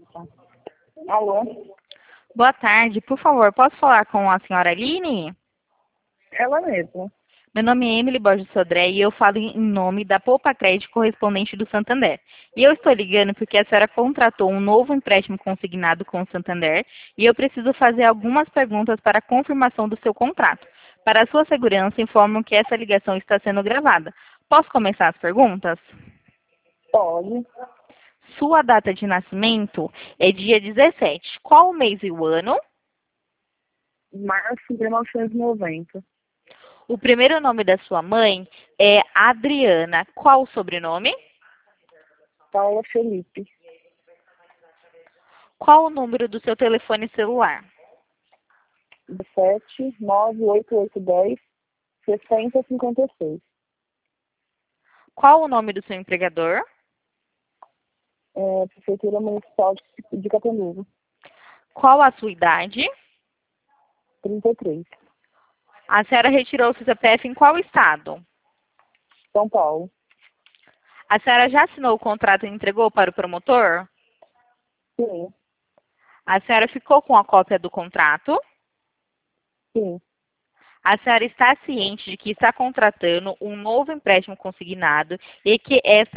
Alô? Boa tarde, por favor, posso falar com a senhora Aline? Ela mesma. Meu nome é Emily Borges Sodré e eu falo em nome da Poupa Crédito correspondente do Santander. E eu estou ligando porque a senhora contratou um novo empréstimo consignado com o Santander e eu preciso fazer algumas perguntas para a confirmação do seu contrato. Para a sua segurança, informo que essa ligação está sendo gravada. Posso começar as perguntas? Pode. Sua data de nascimento é dia 17. Qual o mês e o ano? Março de 1990. O primeiro nome da sua mãe é Adriana. Qual o sobrenome? Paula Felipe. Qual o número do seu telefone celular? 17 98810 6056. Qual o nome do seu empregador? Prefeitura Municipal de Catanduva. Qual a sua idade? 33. A senhora retirou seu CPF em qual estado? São Paulo. A senhora já assinou o contrato e entregou para o promotor? Sim. A senhora ficou com a cópia do contrato? Sim. A senhora está ciente de que está contratando um novo empréstimo consignado e que essa